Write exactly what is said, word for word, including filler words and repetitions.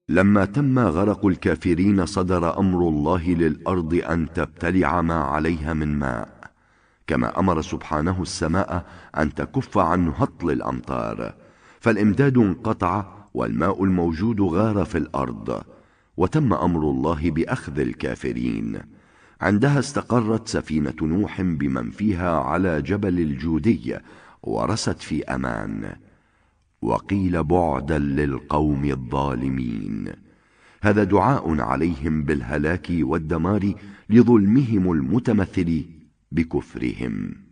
لما تم غرق الكافرين صدر أمر الله للأرض أن تبتلع ما عليها من ماء، كما أمر سبحانه السماء أن تكف عن هطل الأمطار، فالإمداد انقطع والماء الموجود غار في الأرض، وتم أمر الله بأخذ الكافرين. عندها استقرت سفينة نوح بمن فيها على جبل الجودي ورست في أمان، وقيل بعدا للقوم الظالمين. هذا دعاء عليهم بالهلاك والدمار لظلمهم المتمثل بكفرهم.